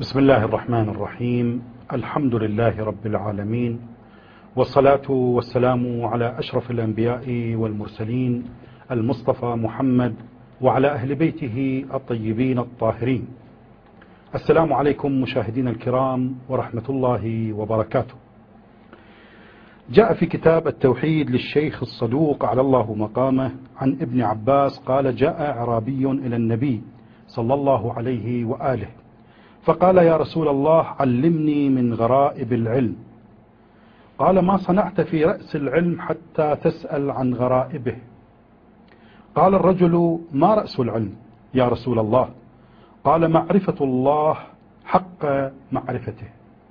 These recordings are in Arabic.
بسم الله الرحمن الرحيم. الحمد لله رب العالمين، والصلاة والسلام على أشرف الأنبياء والمرسلين المصطفى محمد وعلى أهل بيته الطيبين الطاهرين. السلام عليكم مشاهدينا الكرام ورحمة الله وبركاته. جاء في كتاب التوحيد للشيخ الصدوق على الله مقامه عن ابن عباس قال: جاء أعرابي إلى النبي صلى الله عليه وآله فقال: يا رسول الله، علمني من غرائب العلم. قال: ما صنعت في رأس العلم حتى تسأل عن غرائبه؟ قال الرجل: ما رأس العلم يا رسول الله؟ قال: معرفة الله حق معرفته.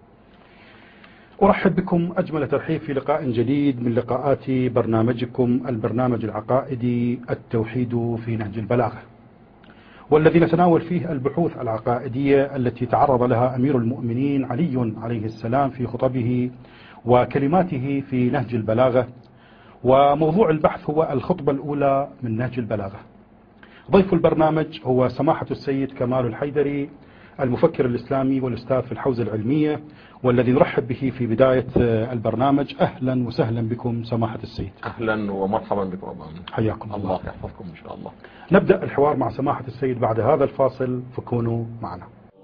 أرحب بكم أجمل ترحيب في لقاء جديد من لقاءات برنامجكم البرنامج العقائدي التوحيد في نهج البلاغة، والذي نتناول فيه البحوث العقائدية التي تعرض لها أمير المؤمنين علي عليه السلام في خطبه وكلماته في نهج البلاغة. وموضوع البحث هو الخطبة الأولى من نهج البلاغة. ضيف البرنامج هو سماحة السيد كمال الحيدري، المفكر الإسلامي والأستاذ في الحوزة العلمية، والذي نرحب به في بداية البرنامج. أهلا وسهلا بكم سماحة السيد. أهلا ومرحبا بكم. حياكم الله. الله يحفظكم إن شاء الله. نبدأ الحوار مع سماحة السيد بعد هذا الفاصل، فكونوا معنا.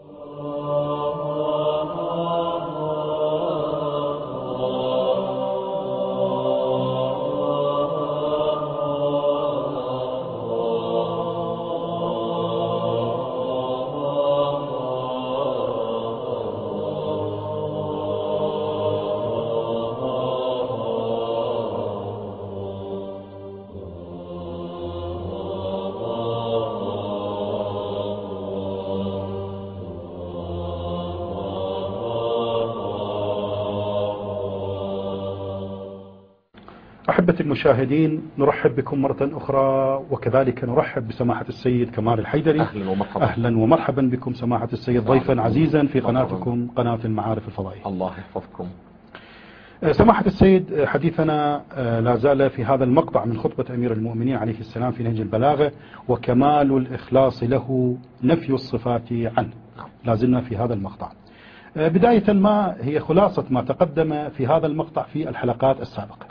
أحبة المشاهدين، نرحب بكم مرة أخرى، وكذلك نرحب بسماحة السيد كمال الحيدري. أهلا ومرحبا. أهلا ومرحبا بكم سماحة السيد ضيفا عزيزا في قناتكم قناة المعارف الفضائية. الله يحفظكم. سماحة السيد، حديثنا لا زال في هذا المقطع من خطبة أمير المؤمنين عليه السلام في نهج البلاغة: وكمال الإخلاص له نفي الصفات عنه. لا زلنا في هذا المقطع. بداية، ما هي خلاصة ما تقدم في هذا المقطع في الحلقات السابقة؟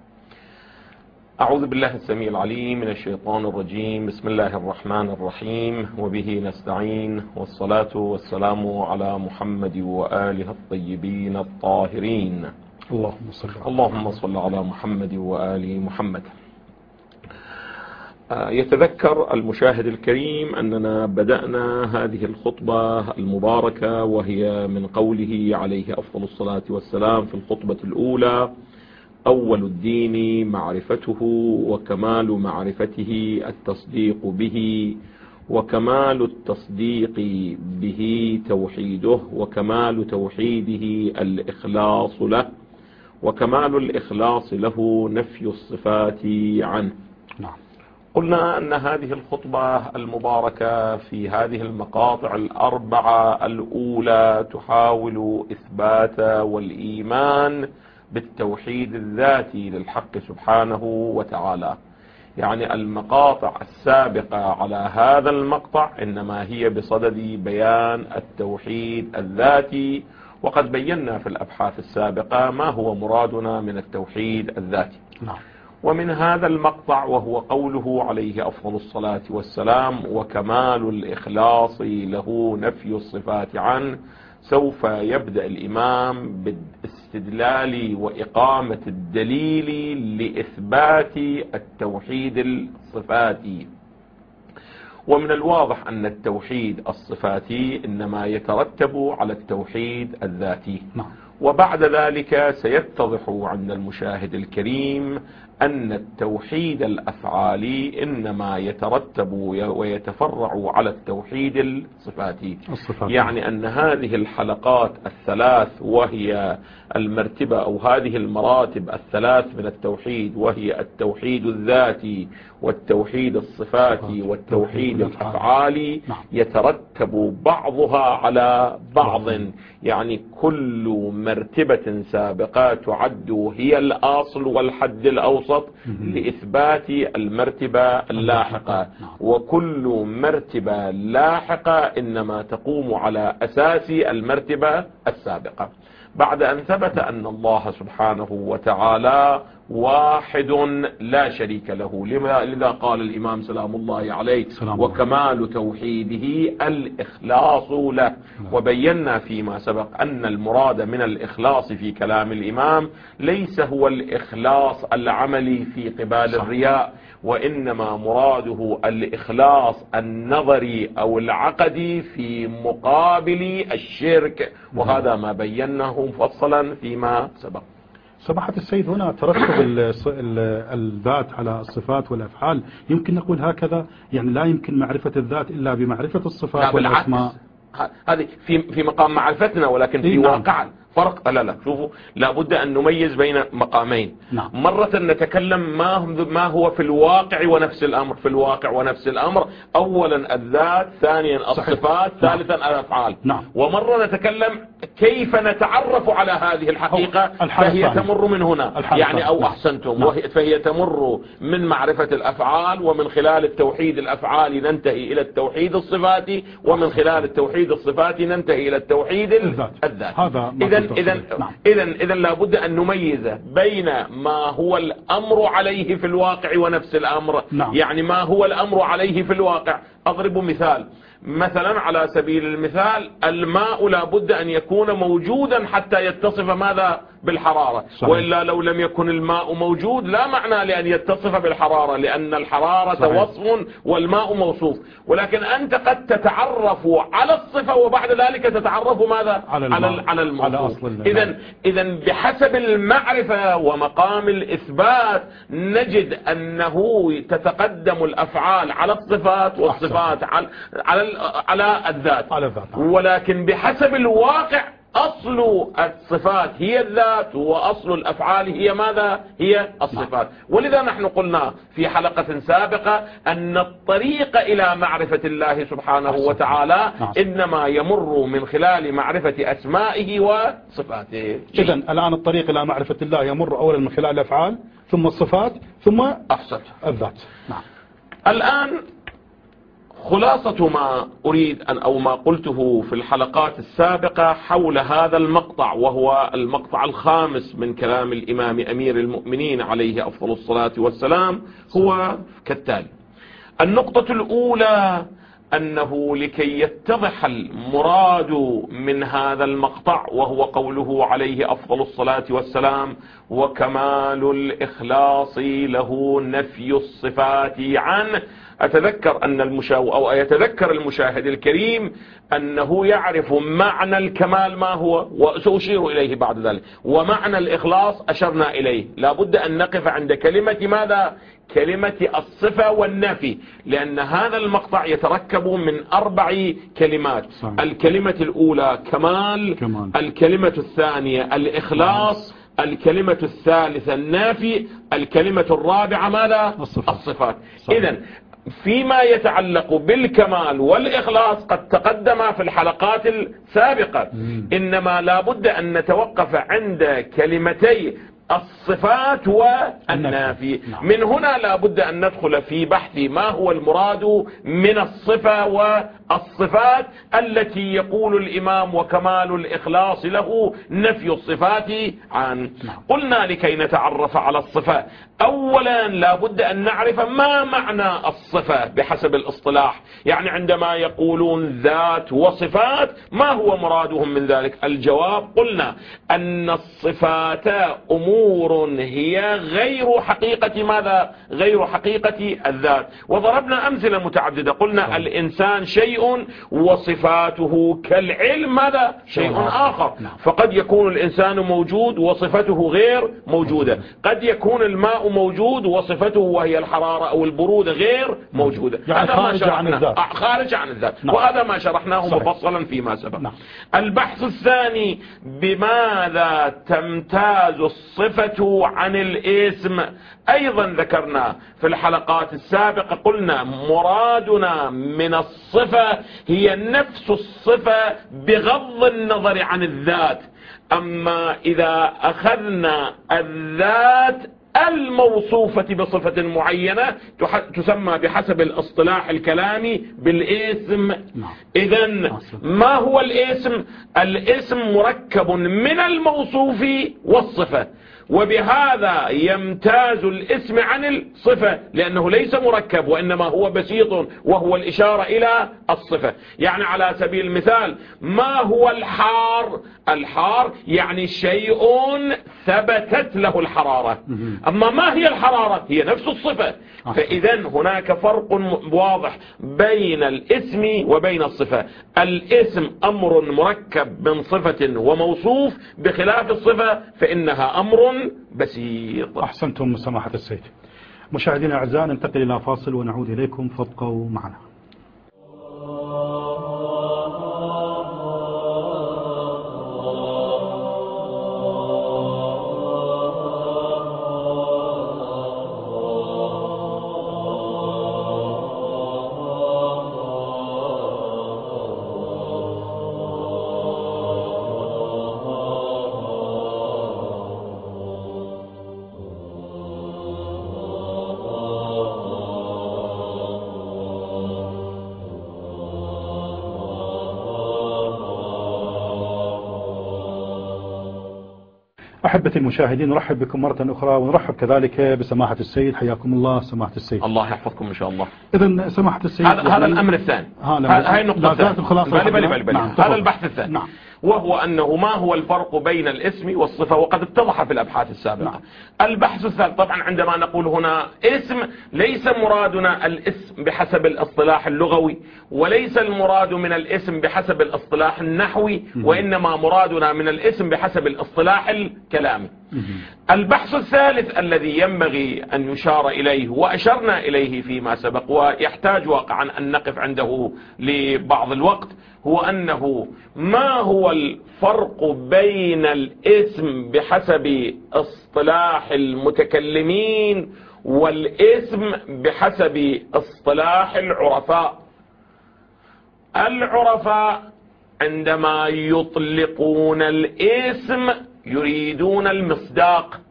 أعوذ بالله السميع العليم من الشيطان الرجيم. بسم الله الرحمن الرحيم، وبه نستعين، والصلاة والسلام على محمد وآله الطيبين الطاهرين. اللهم صل على محمد وآل محمد. يتذكر المشاهد الكريم أننا بدأنا هذه الخطبة المباركة وهي من قوله عليه أفضل الصلاة والسلام في الخطبة الأولى: أول الدين معرفته، وكمال معرفته التصديق به، وكمال التصديق به توحيده، وكمال توحيده الإخلاص له، وكمال الإخلاص له نفي الصفات عنه. قلنا أن هذه الخطبة المباركة في هذه المقاطع الأربعة الأولى تحاول إثبات والإيمان بالتوحيد الذاتي للحق سبحانه وتعالى. يعني المقاطع السابقة على هذا المقطع إنما هي بصدد بيان التوحيد الذاتي، وقد بينا في الأبحاث السابقة ما هو مرادنا من التوحيد الذاتي. ومن هذا المقطع وهو قوله عليه أفضل الصلاة والسلام: وكمال الإخلاص له نفي الصفات عنه، سوف يبدأ الإمام بالاستدلال وإقامة الدليل لإثبات التوحيد الصفاتي. ومن الواضح أن التوحيد الصفاتي إنما يترتب على التوحيد الذاتي. وبعد ذلك سيتضح عند المشاهد الكريم أن التوحيد الأفعالي إنما يترتب ويتفرع على التوحيد الصفاتي. يعني أن هذه الحلقات الثلاث وهي المرتبة أو هذه المراتب الثلاث من التوحيد، وهي التوحيد الذاتي والتوحيد الصفاتي والتوحيد الأفعالي، يترتب بعضها على بعض. يعني كل مرتبة سابقة تعد هي الأصل والحد الأوسط لإثبات المرتبة اللاحقة، وكل مرتبة لاحقة إنما تقوم على أساس المرتبة السابقة. بعد أن ثبت أن الله سبحانه وتعالى واحد لا شريك له، لذا قال الإمام سلام الله عليه وكمال توحيده الإخلاص له. وبينا فيما سبق أن المراد من الإخلاص في كلام الإمام ليس هو الإخلاص العملي في قبال الرياء، وإنما مراده الإخلاص النظري أو العقدي في مقابل الشرك، وهذا ما بيناه مفصلا فيما سبق. سماحة السيد، هنا ترتب الذات على الصفات والأفعال، يمكن نقول هكذا؟ يعني لا يمكن معرفة الذات إلا بمعرفة الصفات والأسماء. هذه في مقام معرفتنا، ولكن في واقع فرق. لا شوفوا، لابد أن نميز بين مقامين. مرة نتكلم ما هو في الواقع ونفس الأمر، في الواقع ونفس الأمر أولا الذات، ثانيا الصفات، ثالثا الأفعال. ومرة نتكلم كيف نتعرف على هذه الحقيقة، فهي تمر من هنا، يعني أو أحسنتم، فهي تمر من معرفة الأفعال، ومن خلال التوحيد الأفعال ننتهي إلى التوحيد الصفاتي، ومن خلال التوحيد الصفاتي ننتهي إلى التوحيد الذات. إذا لابد أن نميز بين ما هو الأمر عليه في الواقع ونفس الأمر. يعني ما هو الأمر عليه في الواقع. أضرب مثال، مثلا على سبيل المثال الماء لابد أن يكون موجودا حتى يتصف ماذا؟ بالحرارة. وإلا لو لم يكن الماء موجود لا معنى لأن يتصف بالحرارة، لأن الحرارة وصف والماء موصوف. ولكن أنت قد تتعرف على الصفة وبعد ذلك تتعرف ماذا؟ على الموصوف. إذن بحسب المعرفة ومقام الإثبات نجد أنه تتقدم الأفعال على الصفات، والصفات على الذات. ولكن بحسب الواقع أصل الصفات هي الذات، وأصل الأفعال هي ماذا؟ هي الصفات. ولذا نحن قلنا في حلقة سابقة أن الطريق إلى معرفة الله سبحانه وتعالى إنما يمر من خلال معرفة أسمائه وصفاته. إذن الآن الطريق إلى معرفة الله يمر أولا من خلال الأفعال، ثم الصفات، ثم الذات. الآن خلاصة ما أريد أو ما قلته في الحلقات السابقة حول هذا المقطع، وهو المقطع الخامس من كلام الإمام أمير المؤمنين عليه أفضل الصلاة والسلام، هو كالتالي. النقطة الأولى أنه لكي يتضح المراد من هذا المقطع، وهو قوله عليه أفضل الصلاة والسلام وكمال الإخلاص له نفي الصفات عنه. أتذكر أن يتذكر المشاهد الكريم أنه يعرف معنى الكمال ما هو، وسأشير إليه بعد ذلك، ومعنى الإخلاص أشرنا إليه. لابد أن نقف عند كلمة ماذا؟ كلمة الصفة والنفي، لأن هذا المقطع يتركب من 4 كلمات. الكلمة الأولى كمال، الكلمة الثانية الإخلاص، الكلمة الثالثة النافي، الكلمة الرابعة ماذا؟ الصفات. إذن فيما يتعلق بالكمال والإخلاص قد تقدم في الحلقات السابقة، إنما لابد أن نتوقف عند كلمتي الصفات والنافي. من هنا لابد أن ندخل في بحث ما هو المراد من الصفة والصفات التي يقول الإمام وكمال الإخلاص له نفي الصفات عنه. قلنا لكي نتعرف على الصفة أولا لابد أن نعرف ما معنى الصفة بحسب الاصطلاح. يعني عندما يقولون ذات وصفات ما هو مرادهم من ذلك؟ الجواب قلنا أن الصفات أمور هي غير حقيقة ماذا؟ غير حقيقة الذات. وضربنا أمثلة متعددة، قلنا الإنسان شيء وصفاته كالعلم ماذا؟ شيء آخر. فقد يكون الإنسان موجود وصفته غير موجودة، قد يكون الماء موجود وصفته وهي الحرارة أو البرودة غير موجودة. يعني خارج عن الذات. وهذا ما شرحناه مفصلا فيما سبق. البحث الثاني بماذا تمتاز الصفة الصفة عن الاسم. أيضا ذكرنا في الحلقات السابقة، قلنا مرادنا من الصفة هي نفس الصفة بغض النظر عن الذات. أما إذا أخذنا الذات الموصوفة بصفة معينة تسمى بحسب الاصطلاح الكلامي بالاسم. إذن ما هو الاسم؟ الاسم مركب من الموصوف والصفة، وبهذا يمتاز الاسم عن الصفة، لأنه ليس مركب وإنما هو بسيط، وهو الإشارة إلى الصفة. يعني على سبيل المثال، ما هو الحار؟ الحار يعني شيء ثبتت له الحرارة. أما ما هي الحرارة؟ هي نفس الصفة. فإذا هناك فرق واضح بين الاسم وبين الصفة. الاسم أمر مركب من صفة وموصوف، بخلاف الصفة فإنها أمر بسيط. أحسنتم سماحة السيد. مشاهدينا الأعزاء، ننتقل إلى فاصل ونعود إليكم، فابقوا معنا. أحبتي المشاهدين، نرحب بكم مرة أخرى، ونرحب كذلك بسماحة السيد. حياكم الله سماحة السيد. الله يحفظكم إن شاء الله. إذن سماحة السيد، هذا الأمر الثاني، هاي النقطة الثانية. هذا البحث الثاني. نعم. وهو أنه ما هو الفرق بين الاسم والصفة، وقد اتضح في الأبحاث السابقة. نعم. البحث الثالث، طبعا عندما نقول هنا اسم، ليس مرادنا الاسم بحسب الاصطلاح اللغوي، وليس المراد من الاسم بحسب الاصطلاح النحوي، وإنما مرادنا من الاسم بحسب الاصطلاح الكلامي. البحث الثالث الذي ينبغي أن يشار إليه، وأشرنا إليه فيما سبق ويحتاج واقعا أن نقف عنده لبعض الوقت، هو أنه ما هو الفرق بين الاسم بحسب اصطلاح المتكلمين والاسم بحسب اصطلاح العرفاء. العرفاء عندما يطلقون الاسم يريدون المصداق،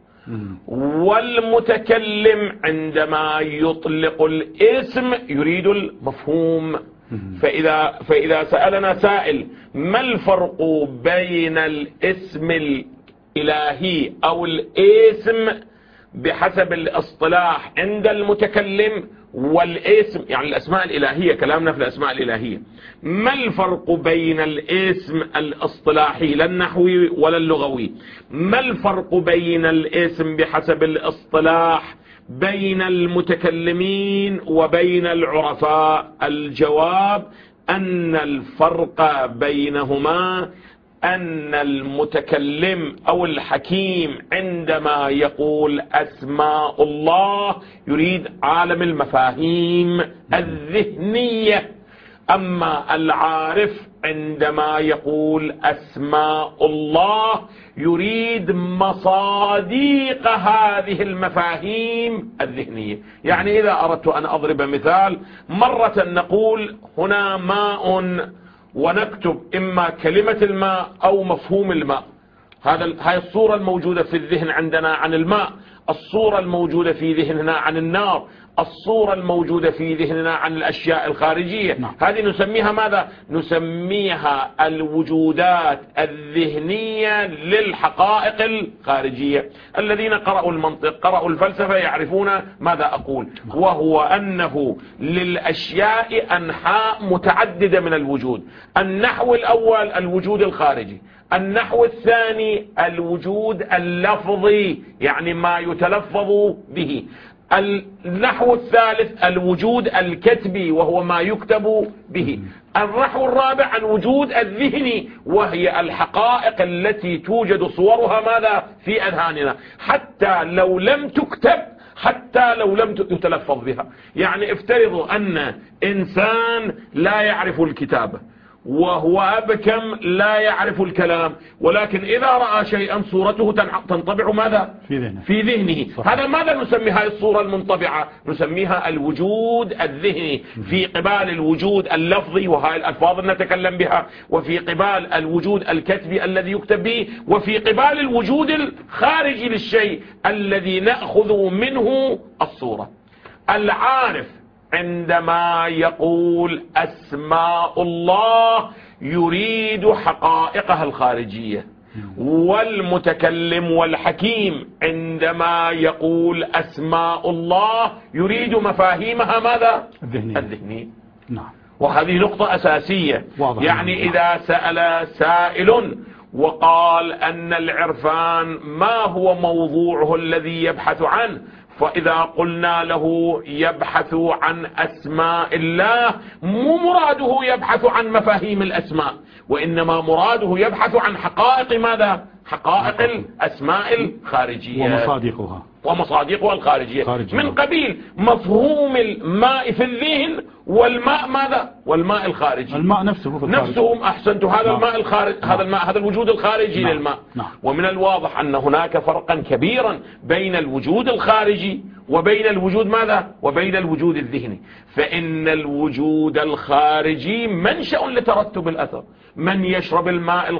والمتكلم عندما يطلق الاسم يريد المفهوم. فإذا سألنا سائل ما الفرق بين الاسم الإلهي أو الاسم بحسب الاصطلاح عند المتكلم والاسم، يعني الأسماء الإلهية، كلامنا في الأسماء الإلهية، ما الفرق بين الاسم الاصطلاحي لا النحوي ولا اللغوي؟ ما الفرق بين الاسم بحسب الاصطلاح بين المتكلمين وبين العرفاء؟ الجواب أن الفرق بينهما أن المتكلم أو الحكيم عندما يقول أسماء الله يريد عالم المفاهيم الذهنية، أما العارف عندما يقول أسماء الله يريد مصاديق هذه المفاهيم الذهنية. يعني إذا أردت أن أضرب مثال، مرة نقول هنا ماء ونكتب إما كلمة الماء أو مفهوم الماء. هاي الصورة الموجودة في الذهن عندنا عن الماء، الصورة الموجودة في ذهننا عن النار، الصورة الموجودة في ذهننا عن الأشياء الخارجية. هذه نسميها ماذا؟ نسميها الوجودات الذهنية للحقائق الخارجية. الذين قرأوا المنطق، قرأوا الفلسفة، يعرفون ماذا أقول، وهو أنه للأشياء أنحاء متعددة من الوجود. النحو الأول الوجود الخارجي، النحو الثاني الوجود اللفظي، يعني ما يتلفظ به، النحو الثالث الوجود الكتبي وهو ما يكتب به، النحو الرابع الوجود الذهني وهي الحقائق التي توجد صورها ماذا في أذهاننا حتى لو لم تكتب، حتى لو لم يتلفظ بها. يعني افترضوا أن إنسان لا يعرف الكتابة وهو أبكم لا يعرف الكلام، ولكن إذا رأى شيئا صورته تنطبع ماذا؟ في ذهنه. هذا ماذا نسمي هذه الصورة المنطبعة؟ نسميها الوجود الذهني، في قبال الوجود اللفظي وهذه الألفاظ اللي نتكلم بها، وفي قبال الوجود الكتبي الذي يكتب به، وفي قبال الوجود الخارجي للشيء الذي نأخذ منه الصورة. العارف عندما يقول أسماء الله يريد حقائقها الخارجية، والمتكلم والحكيم عندما يقول أسماء الله يريد مفاهيمها ماذا؟ الذهنية. نعم. وهذه نقطة أساسية. يعني إذا سأل سائل وقال أن العرفان ما هو موضوعه الذي يبحث عنه، فإذا قلنا له يبحث عن أسماء الله، مو مراده يبحث عن مفاهيم الأسماء، وإنما مراده يبحث عن حقائق ماذا؟ حقائق الأسماء الخارجية ومصادقها الخارجية، من قبيل مفهوم الماء في الذهن والماء ماذا؟ والماء الخارجي، الماء نفسه في الخارج. نفسه أحسنت، هذا الماء الخارج، هذا الماء، هذا الوجود الخارجي للماء. ومن الواضح أن هناك فرقا كبيرا بين الوجود الخارجي وبين الوجود ماذا؟ وبين الوجود الذهني. فإن الوجود الخارجي منشأ لترتب الأثر. من يشرب الماء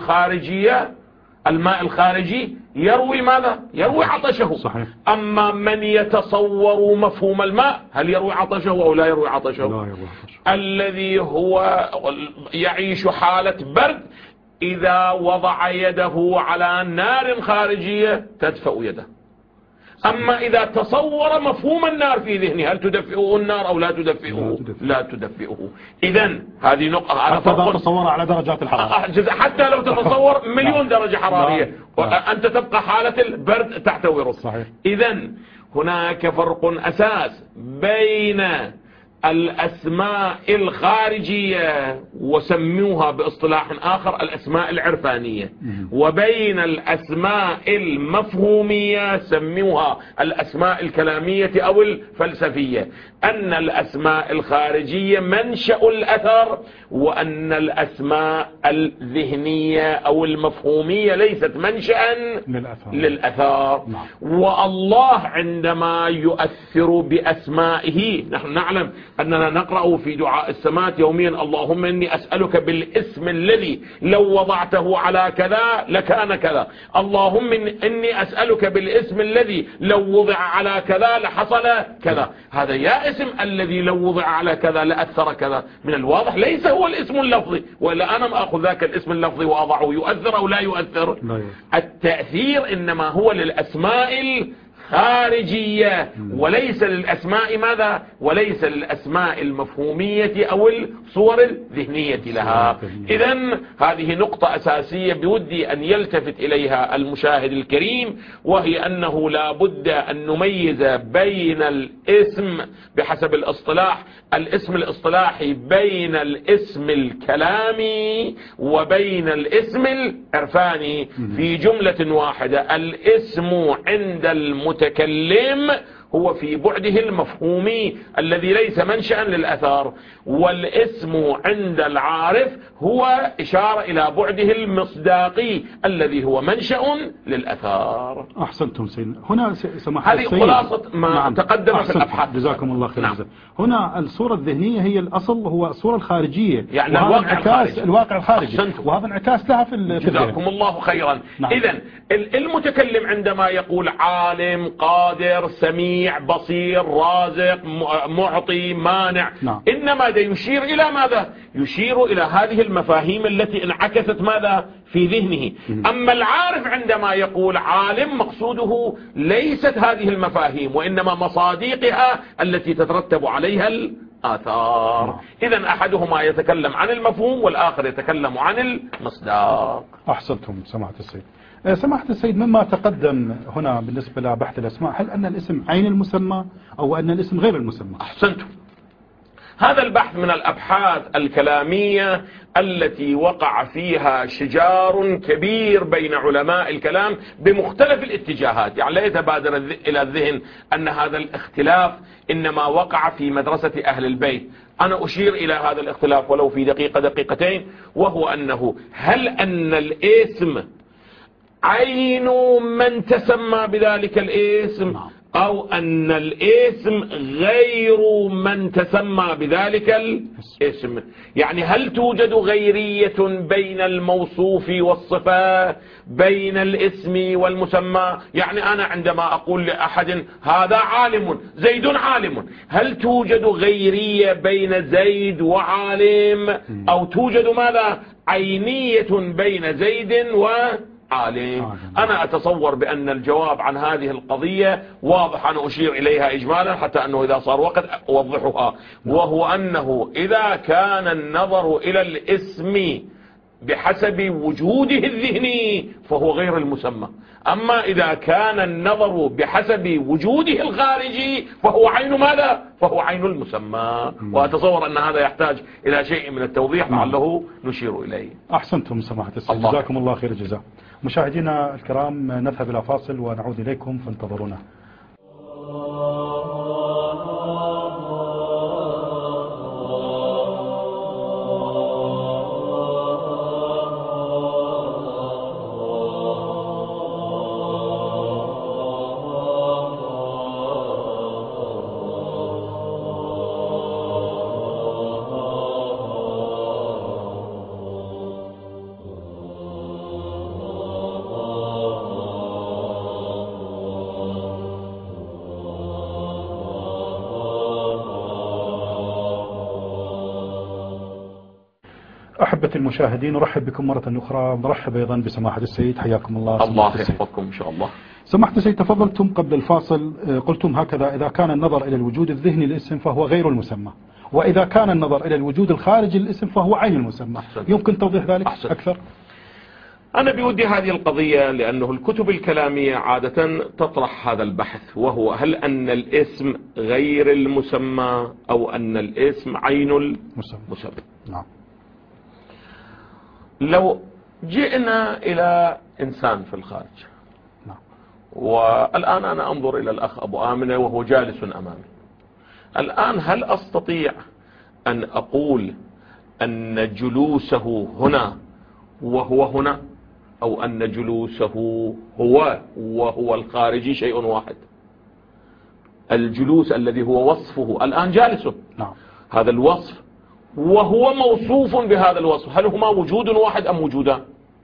الخارجي يروي ماذا؟ يروي عطشه. صحيح. أما من يتصور مفهوم الماء، هل يروي عطشه أو لا يروي عطشه؟ لا يروي عطشه. الذي هو يعيش حالة برد إذا وضع يده على نار خارجية تدفأ يده. أما إذا تصور مفهوم النار في ذهنه، هل تدفئه النار أو لا تدفئه؟ لا تدفئه. إذن هذه نقطة. حتى لو تصور على درجات الحرارة، حتى لو تتصور مليون درجة حرارية، وأنت تبقى حالة البرد تحتوي. إذن هناك فرق أساس بين الأسماء الخارجية وسموها باصطلاح آخر الأسماء العرفانية، وبين الأسماء المفهومية سموها الأسماء الكلامية أو الفلسفية. أن الأسماء الخارجية منشأ الأثر، وأن الأسماء الذهنية أو المفهومية ليست منشأ للأثر. والله عندما يؤثر بأسمائه، نحن نعلم أننا نقرأ في دعاء السماء يوميا اللهم إني أسألك بالاسم الذي لو وضعته على كذا لكان كذا، اللهم إني أسألك بالاسم الذي لو وضع على كذا لحصل كذا. هذا يا اسم الذي لو وضع على كذا لأثر كذا، من الواضح ليس هو الاسم اللفظي، ولا أنا ما أخذ ذاك الاسم اللفظي وأضعه يؤثر أو لا يؤثر. التأثير إنما هو للأسماء خارجية، وليس للأسماء ماذا؟ وليس للأسماء المفهومية أو الصور الذهنية لها. إذن هذه نقطة أساسية بودي أن يلتفت إليها المشاهد الكريم، وهي أنه لا بد أن نميز بين الاسم بحسب الاصطلاح، الاسم الاصطلاحي بين الاسم الكلامي وبين الاسم العرفاني في جملة واحدة. الاسم عند المتكلم هو في بعده المفهومي الذي ليس منشأ للأثار، والاسم عند العارف هو إشارة إلى بعده المصداقي الذي هو منشأ للأثار. أحسنتم سيدنا. هنا سماحة هذه خلاصة ما تقدم في الأبحاث. جزاكم الله خير. هنا الصورة الذهنية هي الأصل، هو الصورة الخارجية، يعني الواقع الخارجي، وهذا انعكاس لها في جزاكم الله خيرا. إذن المتكلم عندما يقول عالم، قادر، سميع، بصير، رازق، معطي، مانع، إنما يشير إلى ماذا؟ يشير إلى هذه المفاهيم التي انعكست ماذا؟ في ذهنه. أما العارف عندما يقول عالم مقصوده ليست هذه المفاهيم، وإنما مصادقها التي تترتب عليها الآثار. إذن أحدهما يتكلم عن المفهوم والآخر يتكلم عن المصداق. أحسنتم سماحة السيد. سماحة السيد، مما تقدم هنا بالنسبة لبحث الأسماء، هل أن الاسم عين المسمى أو أن الاسم غير المسمى؟ أحسنتم. هذا البحث من الأبحاث الكلامية التي وقع فيها شجار كبير بين علماء الكلام بمختلف الاتجاهات. يعني لا يتبادر إلى الذهن أن هذا الاختلاف إنما وقع في مدرسة أهل البيت. أنا أشير إلى هذا الاختلاف ولو في دقيقة دقيقتين، وهو أنه هل أن الاسم عين من تسمى بذلك الاسم، أو أن الاسم غير من تسمى بذلك الاسم. يعني هل توجد غيرية بين الموصوف والصفة، بين الاسم والمسمى؟ يعني أنا عندما أقول لأحد هذا عالم، زيد عالم، هل توجد غيرية بين زيد وعالم، أو توجد ماذا؟ عينية بين زيد وعالم. أنا أتصور بأن الجواب عن هذه القضية واضح، أنا أشير إليها إجمالا حتى أنه إذا صار وقت أوضحها، وهو أنه إذا كان النظر إلى الاسم بحسب وجوده الذهني فهو غير المسمى، أما إذا كان النظر بحسب وجوده الخارجي فهو عين ماذا؟ فهو عين المسمى. وأتصور أن هذا يحتاج إلى شيء من التوضيح لعله نشير إليه. أحسنتم سماحة السيد، جزاكم الله خير الجزاء. مشاهدينا الكرام، نذهب إلى فاصل ونعود إليكم فانتظرونا. أحبة المشاهدين، نرحب بكم مرة أخرى، نرحب أيضا بسماحة السيد، حياكم الله. الله يحفظكم إن شاء الله. سماحة السيد، تفضلتم قبل الفاصل قلتم هكذا: إذا كان النظر إلى الوجود الذهني للاسم فهو غير المسمى، وإذا كان النظر إلى الوجود الخارجي للاسم فهو عين المسمى. يمكن توضيح ذلك أكثر؟ أنا بودي هذه القضية لأنه الكتب الكلامية عادة تطرح هذا البحث، وهو هل أن الاسم غير المسمى أو أن الاسم عين المسمى. نعم. لو جئنا إلى إنسان في الخارج، والآن أنا أنظر إلى الأخ أبو آمنة وهو جالس أمامي الآن، هل أستطيع أن أقول أن جلوسه هنا وهو هنا، أو أن جلوسه هو وهو الخارجي شيء واحد؟ الجلوس الذي هو وصفه الآن جالس، هذا الوصف وهو موصوف بهذا الوصف، هل هما وجود واحد أم وجودان؟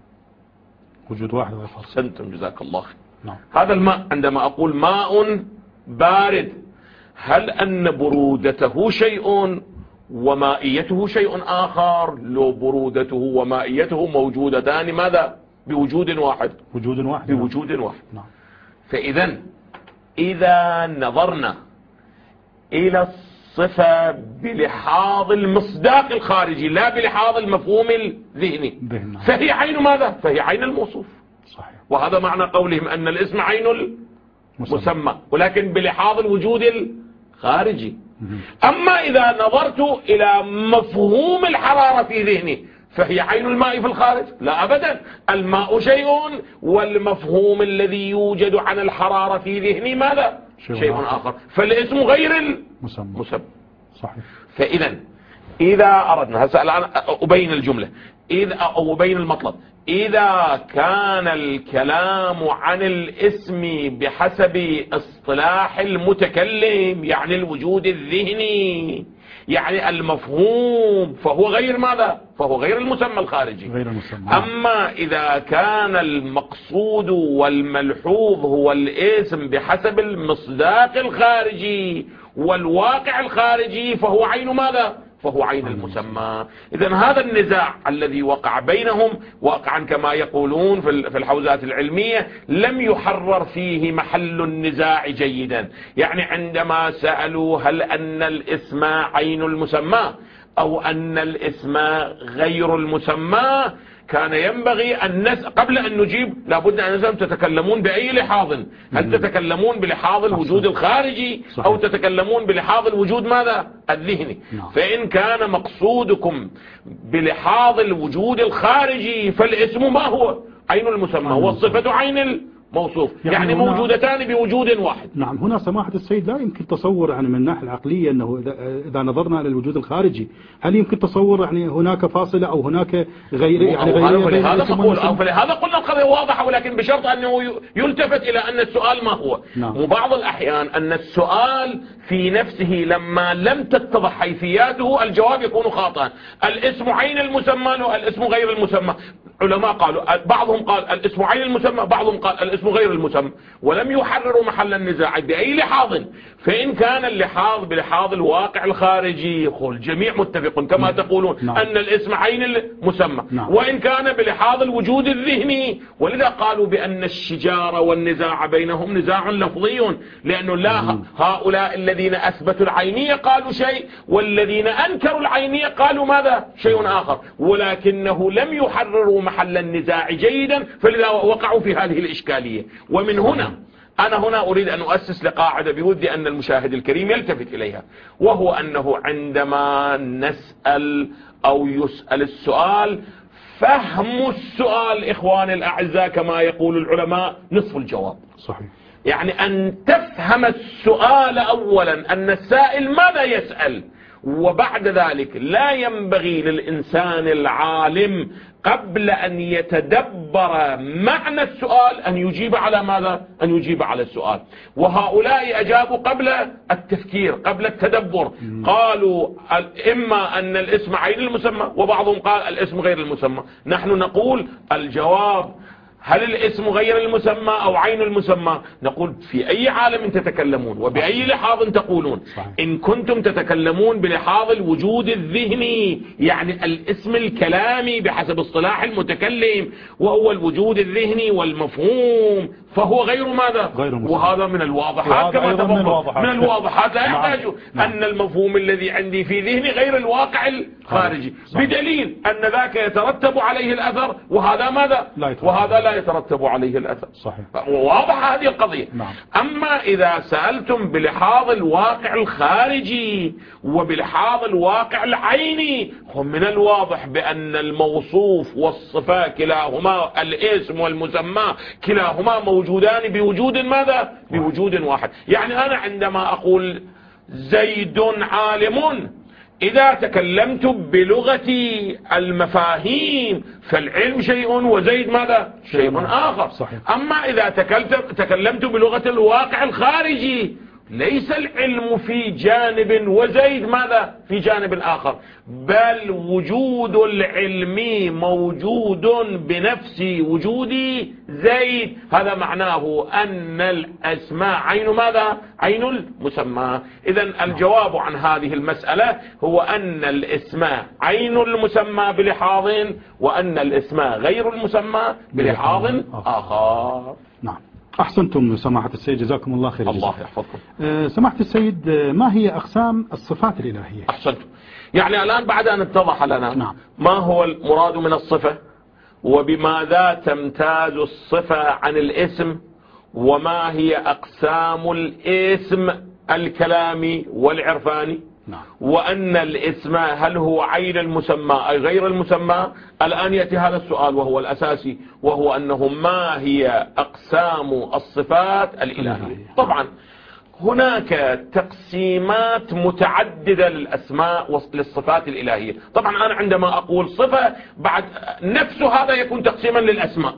وجود واحد. أحسنتم جزاك الله خير. نعم. هذا الماء عندما أقول ماء بارد، هل أن برودته شيء ومائيته شيء آخر؟ لو برودته ومائيته موجودتان ماذا؟ بوجود واحد. وجود واحد. بوجود واحد. نعم. فإذا إذا نظرنا إلى الصفة بلحاظ المصداق الخارجي لا بلحاظ المفهوم الذهني فهي عين ماذا؟ فهي عين الموصوف. صحيح. وهذا معنى قولهم أن الاسم عين المسمى، ولكن بلحاظ الوجود الخارجي. أما إذا نظرت إلى مفهوم الحرارة في ذهني فهي عين الماء في الخارج؟ لا أبدا، الماء شيء والمفهوم الذي يوجد عن الحرارة في ذهني ماذا؟ شيء آخر. فالاسم غير المسمى. صحيح. فإذا إذا أردنا، هسه الآن أبين الجملة، إذا أبين المطلب، إذا كان الكلام عن الاسم بحسب اصطلاح المتكلم يعني الوجود الذهني يعني المفهوم فهو غير ماذا؟ فهو غير المسمى الخارجي. غير المسمى. أما إذا كان المقصود والملحوظ هو الاسم بحسب المصداق الخارجي والواقع الخارجي فهو عين ماذا؟ فهو عين المسمى. إذن هذا النزاع الذي وقع بينهم واقعا كما يقولون في الحوزات العلمية لم يحرر فيه محل النزاع جيدا. يعني عندما سألوا هل أن الاسم عين المسمى أو أن الاسم غير المسمى، كان ينبغي أن قبل أن نجيب لابد أن نسأل تتكلمون بأي لحاظ؟ هل تتكلمون بلحاظ الوجود الخارجي أو تتكلمون بلحاظ الوجود ماذا؟ الذهني. فإن كان مقصودكم بلحاظ الوجود الخارجي فالاسم ما هو؟ عين المسمى والصفة عين موصوف، يعني موجودتان بوجود واحد. نعم. هنا سماحة السيد لا يمكن تصور يعني من الناحية العقلية أنه إذا نظرنا إلى الوجود الخارجي هل يمكن تصور يعني هناك فاصلة أو هناك غيرية يعني فلهذا قلنا القضية واضحة، ولكن بشرط أنه يلتفت إلى أن السؤال ما هو. وبعض الأحيان أن السؤال في نفسه لما لم تتضح حيثياته الجواب يكون خاطئا. الاسم عين المسمى الاسم غير المسمى. علماء قالوا، بعضهم قال الاسم عين المسمى، بعضهم قال الاسم غير المسمى، ولم يحرروا محل النزاع بأي لحاظ. فإن كان اللحاظ بلحاظ الواقع الخارجي الجميع متفق كما تقولون أن الاسم عين المسمى، وإن كان بلحاظ الوجود الذهني. ولذا قالوا بأن الشجار والنزاع بينهم نزاع لفظي، لأنه لا هؤلاء الذين أثبتوا العينية قالوا شيء والذين أنكروا العينية قالوا ماذا؟ شيء آخر، ولكنه لم يحرروا محل النزاع جيدا، فلذا وقعوا في هذه الإشكالية. ومن هنا أنا أريد أن أؤسس لقاعدة بودي أن المشاهد الكريم يلتفت إليها، وهو أنه عندما نسأل أو يسأل السؤال فهم السؤال إخواني الأعزاء كما يقول العلماء نصف الجواب. صحيح. يعني أن تفهم السؤال أولا، أن السائل ماذا يسأل، وبعد ذلك لا ينبغي للإنسان العالم قبل أن يتدبر معنى السؤال أن يجيب على ماذا؟ أن يجيب على السؤال. وهؤلاء أجابوا قبل التفكير قبل التدبر، قالوا إما أن الاسم عين المسمى، وبعضهم قال الاسم غير المسمى. نحن نقول الجواب هل الاسم غير المسمى أو عين المسمى؟ نقول في أي عالم تتكلمون وبأي لحاظ تقولون. إن كنتم تتكلمون بلحاظ الوجود الذهني يعني الاسم الكلامي بحسب اصطلاح المتكلم وهو الوجود الذهني والمفهوم فهو غير ماذا؟ غير مسمى. وهذا من الواضحات كما تفضل من الواضحات لا يحتاج أن المفهوم الذي عندي في ذهني غير الواقع الخارجي، بدليل أن ذاك يترتب عليه الأثر وهذا ماذا؟ وهذا لا يترتب عليه الأثر. صحيح. واضحة هذه القضية. أما إذا سألتم بلحاظ الواقع الخارجي وبلحاظ الواقع العيني من الواضح بأن الموصوف والصفة كلاهما الاسم والمسمى كلاهما موجودان بوجود ماذا؟ بوجود واحد. يعني أنا عندما أقول زيد عالم إذا تكلمت بلغة المفاهيم فالعلم شيء وزيد ماذا؟ شيء آخر. صحيح. أما إذا تكلمت بلغة الواقع الخارجي ليس العلم في جانب وزيد ماذا؟ في جانب آخر، بل وجود العلم موجود بنفس وجود زيد. هذا معناه أن الأسماء عين ماذا؟ عين المسمى. إذن الجواب عن هذه المسألة هو أن الاسماء عين المسمى بلحاظ وأن الاسماء غير المسمى بلحاظ آخر. نعم. أحسنتم سماحة السيد، جزاكم الله خير. الله يحفظكم. سماحة السيد، ما هي أقسام الصفات الإلهية؟ أحسنتم. يعني الآن بعد أن اتضح لنا ما هو المراد من الصفة وبماذا تمتاز الصفة عن الاسم وما هي أقسام الاسم الكلامي والعرفاني، وأن الاسم هل هو عين المسمى أي غير المسمى، الآن يأتي هذا السؤال وهو الأساسي، وهو أنه ما هي أقسام الصفات الإلهية. طبعا هناك تقسيمات متعددة للأسماء للصفات الإلهية. طبعا أنا عندما أقول صفة بعد نفس هذا يكون تقسيما للأسماء.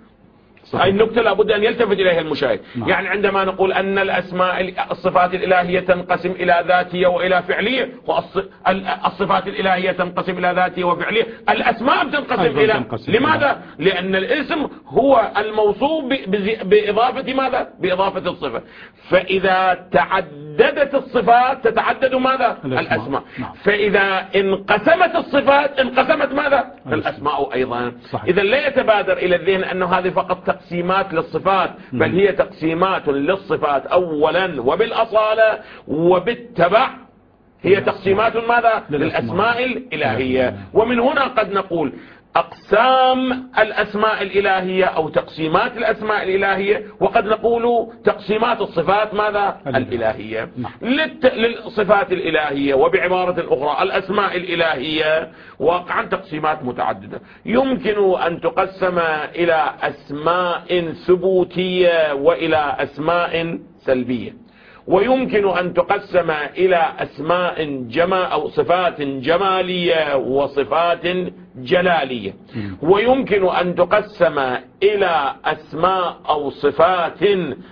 هاي النقطة لابد أن يلتفت إليها المشاهد. يعني عندما نقول أن الصفات الإلهية تنقسم إلى ذاتية وإلى فعلية، والصفات الإلهية تنقسم إلى ذاتية وفعلية، الأسماء تنقسم إلى لماذا؟ لأن الاسم هو الموصوف بإضافة ماذا؟ بإضافة الصفة. فإذا تعددت الصفات تتعدد ماذا؟ الأسماء. فإذا انقسمت الصفات انقسمت ماذا؟ الأسماء أيضا. إذا لا يتبادر إلى الذهن أنه هذه فقط تقسيمات للصفات، بل هي تقسيمات للصفات أولا وبالأصالة وبالتبع، هي تقسيمات ماذا؟ للأسماء الإلهية. ومن هنا قد نقول أقسام الأسماء الإلهية أو تقسيمات الأسماء الإلهية، وقد نقول تقسيمات الصفات ماذا؟ الإلهية. للصفات الإلهية وبعبارة أخرى الأسماء الإلهية واقعا تقسيمات متعددة، يمكن أن تقسم إلى أسماء ثبوتية وإلى أسماء سلبية، ويمكن أن تقسم إلى أسماء أو صفات جمالية وصفات جلالية، ويمكن أن تقسم إلى أسماء أو صفات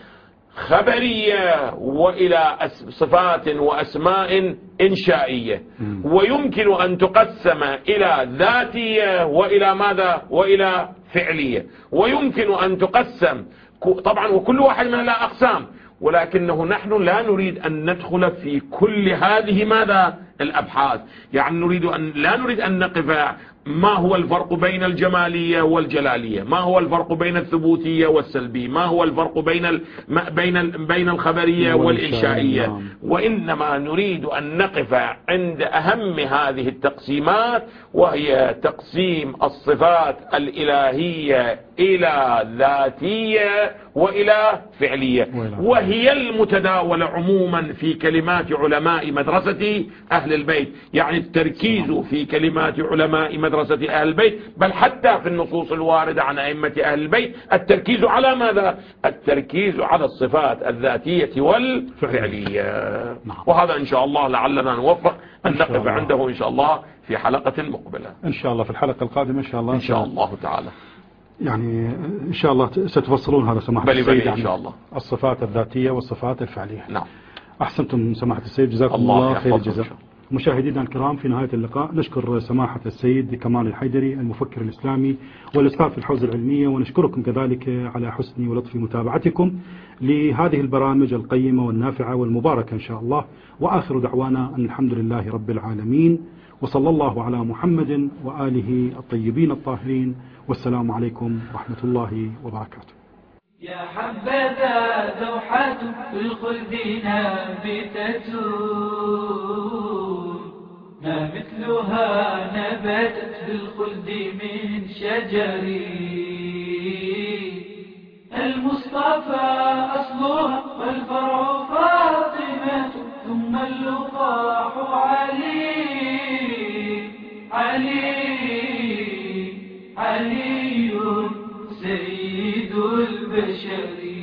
خبرية وإلى صفات وأسماء إنشائية، ويمكن أن تقسم إلى ذاتية وإلى ماذا؟ وإلى فعلية، ويمكن أن تقسم طبعا، وكل واحد من لا أقسام، ولكنه نحن لا نريد أن ندخل في كل هذه ماذا؟ الأبحاث. يعني لا نريد أن نقف ما هو الفرق بين الجمالية والجلالية، ما هو الفرق بين الثبوتية والسلبية، ما هو الفرق بين الخبرية والإنشائية، وإنما نريد أن نقف عند أهم هذه التقسيمات، وهي تقسيم الصفات الإلهية إلى ذاتية وإلى فعلية، وهي المتداولة عموما في كلمات علماء مدرسة أهل البيت. يعني التركيز في كلمات علماء مدرسة أهل البيت، بل حتى في النصوص الواردة عن أئمة أهل البيت، التركيز على ماذا؟ التركيز على الصفات الذاتية والفعلية. وهذا إن شاء الله لعلنا نوفق أن نقف عنده إن شاء الله في حلقة مقبلة إن شاء الله، في الحلقة القادمة إن شاء الله تعالى. يعني إن شاء الله ستفصلون هذا سماحة السيد إن شاء الله الصفات الذاتية والصفات الفعلية. نعم. أحسنتم سماحة السيد، جزاكم الله خير الجزاء. مشاهدينا الكرام، في نهاية اللقاء نشكر سماحة السيد كمال الحيدري المفكر الإسلامي والأستاذ في الحوزة العلمية، ونشكركم كذلك على حسن ولطف متابعتكم لهذه البرامج القيمة والنافعة والمباركة إن شاء الله. وآخر دعوانا أن الحمد لله رب العالمين، وصلى الله على محمد وآله الطيبين الطاهرين، والسلام عليكم ورحمة الله وبركاته. يا حبذا دوحة في الخلد نابتة، ما مثلها نبتت في الخلد من شجر، المصطفى أصلها والفرع فاطمة، ثم اللقاح علي سيد البشر.